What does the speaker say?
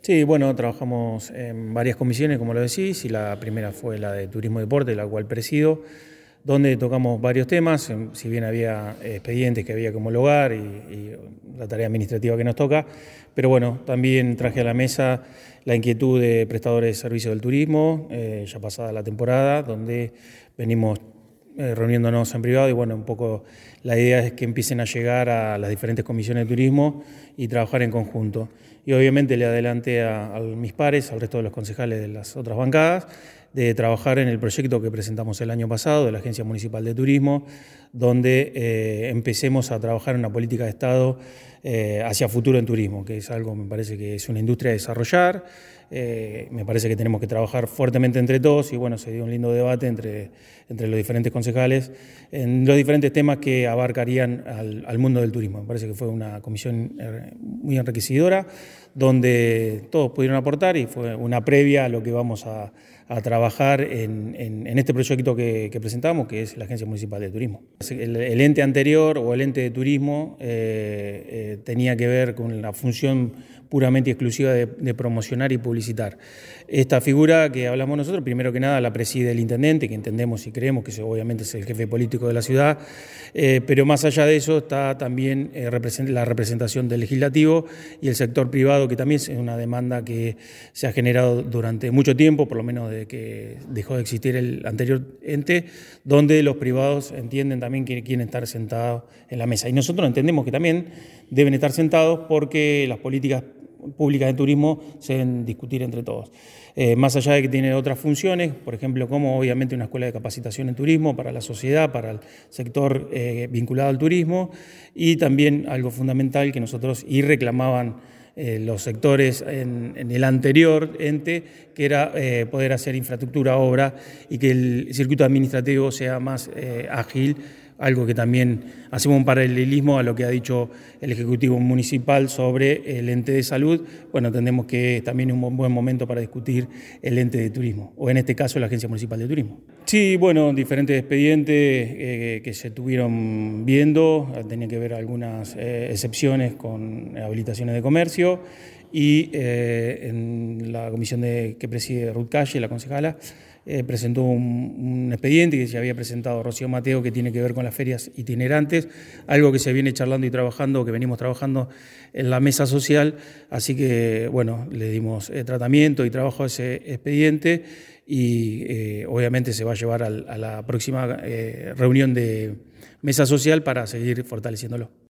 Sí, bueno, trabajamos en varias comisiones, como lo decís, y la primera fue la de Turismo y Deporte, la cual presido, donde tocamos varios temas, si bien había expedientes que había que homologar y la tarea administrativa que nos toca, pero bueno, también traje a la mesa la inquietud de prestadores de servicios del turismo, ya pasada la temporada, donde venimos reuniéndonos en privado y bueno, un poco la idea es que empiecen a llegar a las diferentes comisiones de turismo y trabajar en conjunto. Y obviamente le adelanté a mis pares, al resto de los concejales de las otras bancadas, de trabajar en el proyecto que presentamos el año pasado de la Agencia Municipal de Turismo, donde empecemos a trabajar en una política de Estado hacia futuro en turismo, que es algo, me parece que es una industria a desarrollar. Me parece que tenemos que trabajar fuertemente entre todos y bueno, se dio un lindo debate entre los diferentes concejales en los diferentes temas que abarcarían al mundo del turismo. Me parece que fue una comisión muy enriquecedora, donde todos pudieron aportar y fue una previa a lo que vamos a trabajar en este proyecto que presentamos, que es la Agencia Municipal de Turismo. El ente anterior o el ente de turismo tenía que ver con la función puramente y exclusiva de promocionar y publicitar. Esta figura que hablamos nosotros, primero que nada la preside el intendente, que entendemos y creemos que obviamente es el jefe político de la ciudad, pero más allá de eso está también la representación del legislativo y el sector privado, que también es una demanda que se ha generado durante mucho tiempo, por lo menos desde que dejó de existir el anterior ente, donde los privados entienden también que quieren estar sentados en la mesa. Y nosotros entendemos que también deben estar sentados porque las políticas públicas de turismo se deben discutir entre todos. Más allá de que tiene otras funciones, por ejemplo, como obviamente una escuela de capacitación en turismo para la sociedad, para el sector vinculado al turismo, y también algo fundamental que nosotros reclamaban los sectores en el anterior ente, que era poder hacer infraestructura, obra y que el circuito administrativo sea más ágil, algo que también hacemos un paralelismo a lo que ha dicho el Ejecutivo Municipal sobre el ente de salud. Bueno, entendemos que también es un buen momento para discutir el ente de turismo, o en este caso la Agencia Municipal de Turismo. Sí, bueno, diferentes expedientes que se estuvieron viendo, tenían que ver algunas excepciones con habilitaciones de comercio y en la comisión que preside Ruth Calle, la concejala, presentó un expediente que se había presentado Rocío Mateo, que tiene que ver con las ferias itinerantes, algo que se viene charlando y trabajando, que venimos trabajando en la mesa social, así que bueno, le dimos tratamiento y trabajo a ese expediente y obviamente se va a llevar a la próxima reunión de mesa social para seguir fortaleciéndolo.